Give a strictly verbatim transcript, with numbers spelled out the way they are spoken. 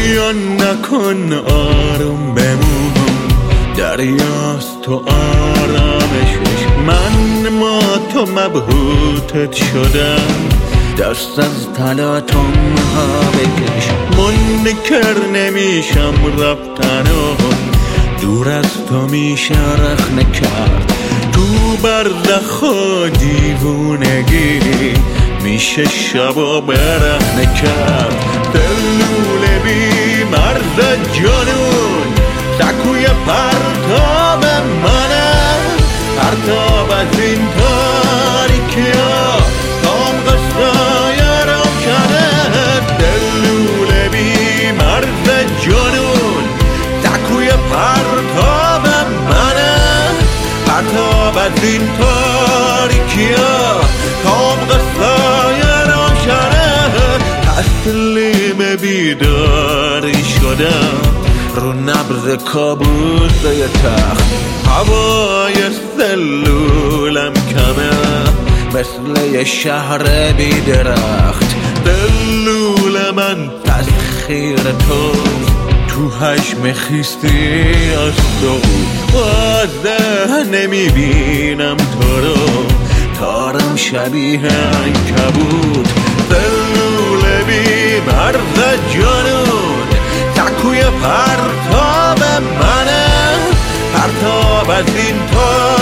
بیا نکن آروم بمون، دریاست تو آرامشش، من ما تو مبهوتت شدم، دست از تلاطم ها بکش. منکر نمیشم رفتنو، دور از تو میشه رخنه کرد، تو برزخ و دیوونگی میشه شب و برهنه کرد. دلوله بی مرز جنون سکوی پرتاب منه، پرتاب از این تاریکی ها تام قصای روشنه. دلوله بی مرز جنون سکوی پرتاب منه، پرتاب از این تاریکی ها تام قصای روشنه. تسلیم بیداری شدم رو نبض کابوسای تخت، هوای سلولم کمه مثل یه شهر بی درخت. دلول من تسخیر تو تو حجم خیستی از تو، واضح نمیبینم تو رو، تارم شبیه عنکبوت. دلول بی مرز جنون سکوی پرتاب منه، پرتاب از این تو